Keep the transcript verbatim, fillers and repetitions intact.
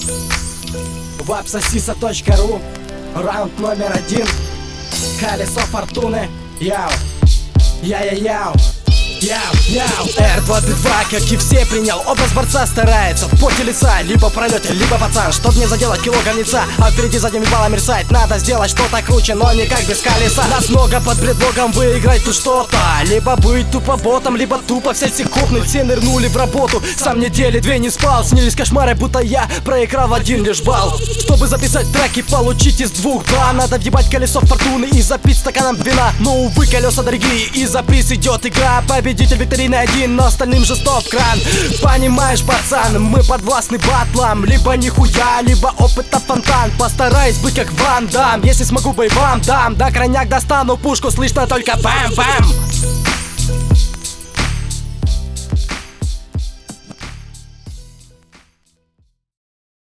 Вапсосиса точка ру. Раунд номер один. Колесо фортуны. Яу. Я-я-яу. Яу-яу. эр двадцать два, как и все, принял образ борца. Старается в поте лица, либо в пролете, либо пацан. Чтоб не заделать кило говнеца, а впереди задним балом мерцать. Надо сделать что-то круче, но никак без колеса. Нас много под предлогом выиграть тут что-то. Либо быть тупо ботом, либо тупо взять всех копнуть. Все нырнули в работу, сам недели две не спал. Снились кошмары, будто я проиграл в один лишь балл. Чтобы записать треки, получить из двух два. Надо въебать колесо фортуны и запить стаканом вина. Но увы, колеса дорогие, и за приз идет игра. Победитель викторины один, но остальным же стоп-кран. Понимаешь, пацан, мы подвластны батлам. Либо нихуя, либо опыта фонтан. Постараюсь быть как Ван Дам. Если смогу, бой вам дам. До крайняк достану пушку, слышно только бэм-бэм.